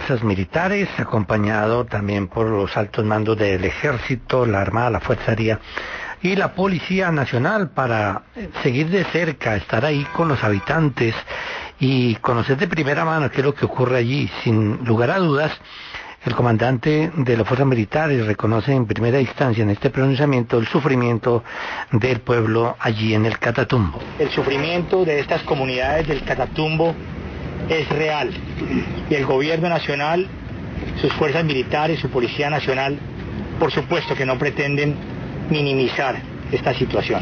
fuerzas militares, acompañado también por los altos mandos del Ejército, la Armada, la Fuerza Aérea y la Policía Nacional, para seguir de cerca, estar ahí con los habitantes y conocer de primera mano qué es lo que ocurre allí. Sin lugar a dudas, el comandante de las fuerzas militares reconoce en primera instancia en este pronunciamiento el sufrimiento del pueblo allí en el Catatumbo. El sufrimiento de estas comunidades del Catatumbo es real y el gobierno nacional, sus fuerzas militares, su Policía Nacional, por supuesto que no pretenden minimizar esta situación.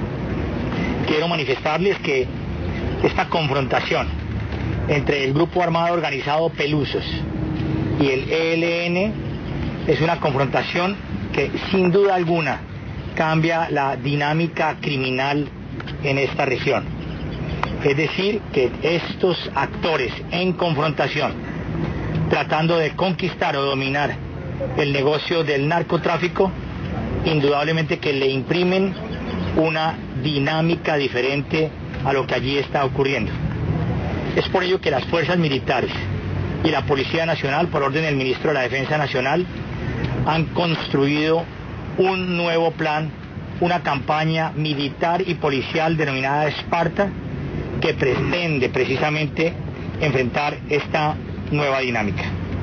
Quiero manifestarles que esta confrontación entre el grupo armado organizado Pelusos y el ELN es una confrontación que sin duda alguna cambia la dinámica criminal en esta región. Es decir, que estos actores en confrontación, tratando de conquistar o dominar el negocio del narcotráfico, indudablemente que le imprimen una dinámica diferente a lo que allí está ocurriendo. Es por ello que las fuerzas militares y la Policía Nacional, por orden del Ministro de la Defensa Nacional, han construido un nuevo plan, una campaña militar y policial denominada Esparta, que pretende precisamente enfrentar esta nueva dinámica.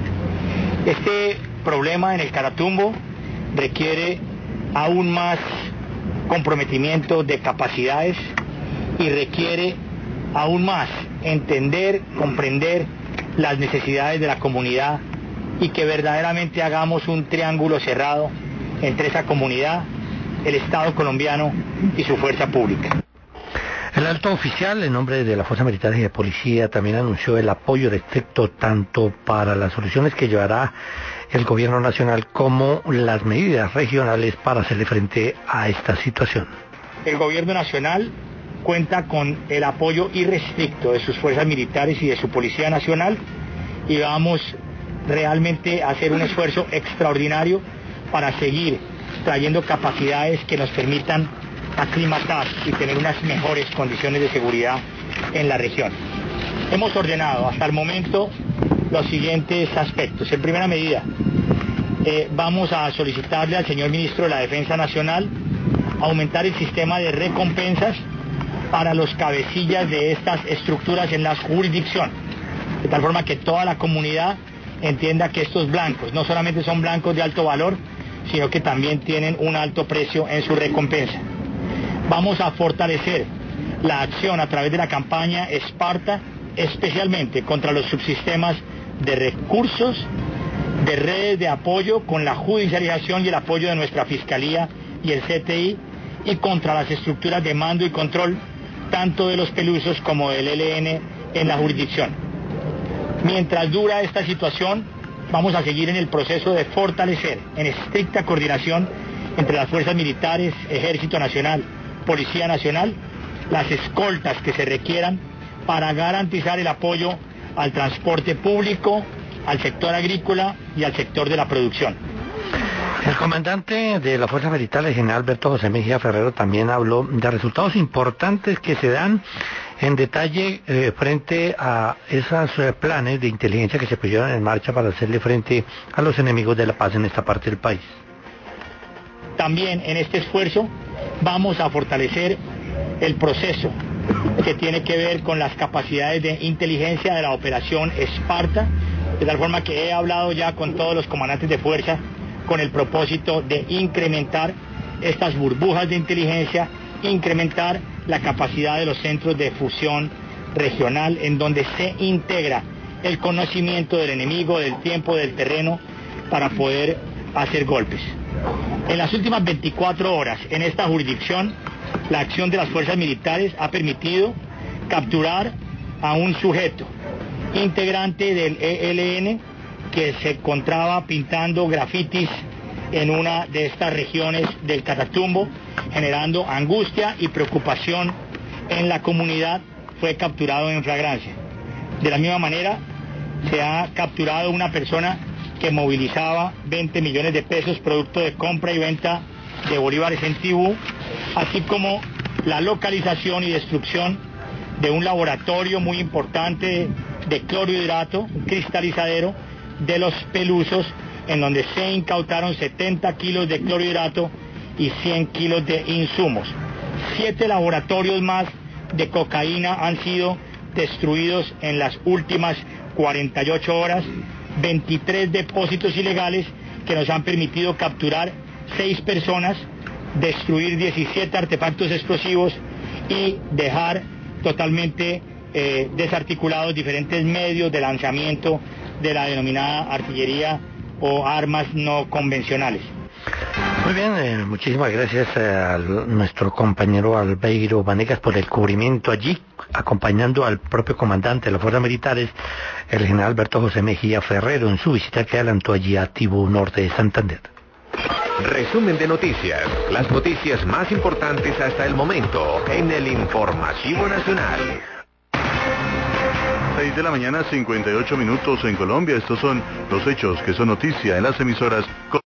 Este problema en el Catatumbo requiere aún más comprometimiento de capacidades y requiere aún más entender, comprender las necesidades de la comunidad y que verdaderamente hagamos un triángulo cerrado entre esa comunidad, el Estado colombiano y su fuerza pública. El alto oficial, en nombre de las fuerzas militares y de policía, también anunció el apoyo estricto tanto para las soluciones que llevará el gobierno nacional como las medidas regionales para hacerle frente a esta situación. El gobierno nacional cuenta con el apoyo irrestricto de sus fuerzas militares y de su Policía Nacional y vamos realmente a hacer un esfuerzo extraordinario para seguir trayendo capacidades que nos permitan aclimatar y tener unas mejores condiciones de seguridad en la región. Hemos ordenado hasta el momento los siguientes aspectos. En primera medida, vamos a solicitarle al señor Ministro de la Defensa Nacional aumentar el sistema de recompensas para los cabecillas de estas estructuras en la jurisdicción, de tal forma que toda la comunidad entienda que estos blancos no solamente son blancos de alto valor, sino que también tienen un alto precio en su recompensa. Vamos a fortalecer la acción a través de la campaña Esparta, especialmente contra los subsistemas de recursos, de redes de apoyo con la judicialización y el apoyo de nuestra Fiscalía y el CTI, y contra las estructuras de mando y control tanto de los Pelusos como del ELN en la jurisdicción. Mientras dura esta situación, vamos a seguir en el proceso de fortalecer en estricta coordinación entre las fuerzas militares, Ejército Nacional, Policía Nacional, las escoltas que se requieran para garantizar el apoyo al transporte público, al sector agrícola y al sector de la producción. El comandante de las fuerzas militares, el general Alberto José Mejía Ferrero, también habló de resultados importantes que se dan en detalle frente a esos planes de inteligencia que se pusieron en marcha para hacerle frente a los enemigos de la paz en esta parte del país. También en este esfuerzo vamos a fortalecer el proceso que tiene que ver con las capacidades de inteligencia de la operación Esparta, de tal forma que he hablado ya con todos los comandantes de fuerza con el propósito de incrementar estas burbujas de inteligencia, incrementar la capacidad de los centros de fusión regional en donde se integra el conocimiento del enemigo, del tiempo, del terreno, para poder hacer golpes. En las últimas 24 horas en esta jurisdicción, la acción de las fuerzas militares ha permitido capturar a un sujeto integrante del ELN que se encontraba pintando grafitis en una de estas regiones del Catatumbo, generando angustia y preocupación en la comunidad. Fue capturado en flagrancia. De la misma manera, se ha capturado una persona que movilizaba 20 millones de pesos producto de compra y venta de bolívares en Tibú, así como la localización y destrucción de un laboratorio muy importante de clorhidrato, un cristalizadero, de Los Pelusos, en donde se incautaron 70 kilos de clorhidrato y 100 kilos de insumos. 7 laboratorios más de cocaína han sido destruidos en las últimas 48 horas, 23 depósitos ilegales que nos han permitido capturar 6 personas, destruir 17 artefactos explosivos y dejar totalmente desarticulados diferentes medios de lanzamiento de la denominada artillería o armas no convencionales. Muy bien, muchísimas gracias a nuestro compañero Albeiro Vanegas por el cubrimiento allí, acompañando al propio comandante de las fuerzas militares, el general Alberto José Mejía Ferrero, en su visita que adelantó allí a Tibú Norte de Santander. Resumen de noticias, las noticias más importantes hasta el momento en el Informativo Nacional. 6 de la mañana, 58 minutos en Colombia. Estos son los hechos que son noticia en las emisoras